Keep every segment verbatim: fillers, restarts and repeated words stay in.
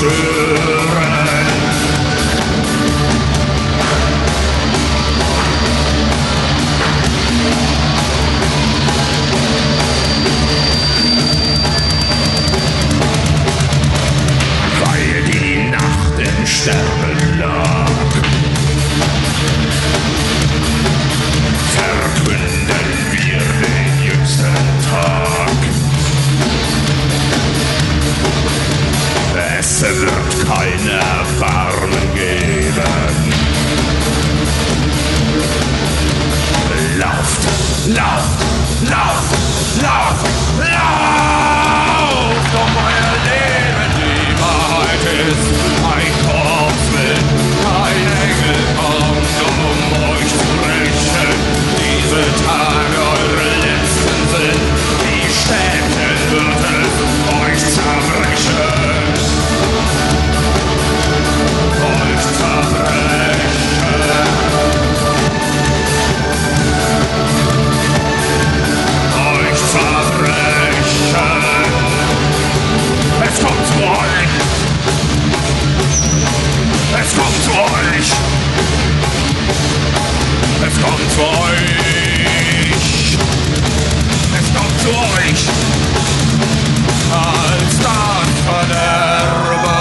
zerstören. Weil die Nacht in Sternen lag, verkünden wir den jüngsten Tag. Es wird kein Erbarmen geben. Lauft, lauft, lauft, lauft, lauft um euer Leben. Die Wahrheit ist ein Korps mit kein Engel kommt, um euch zu rächen. Diese Tage eure letzten sind, wie Stäbchen wird es euch zerbrechen. Euch zerbrechen. Euch zerbrechen. Es kommt zu euch. Es kommt zu euch. Es kommt zu euch. Es kommt zu euch. Als das Verderben.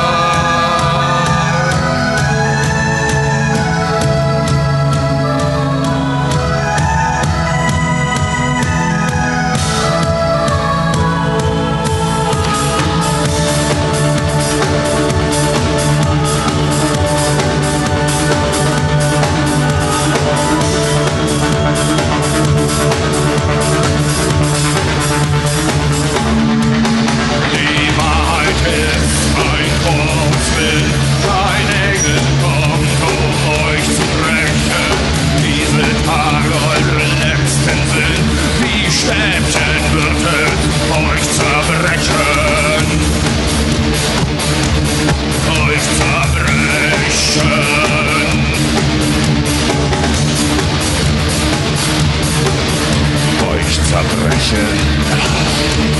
Stäbchen wird es euch zerbrechen. Euch zerbrechen. Euch zerbrechen.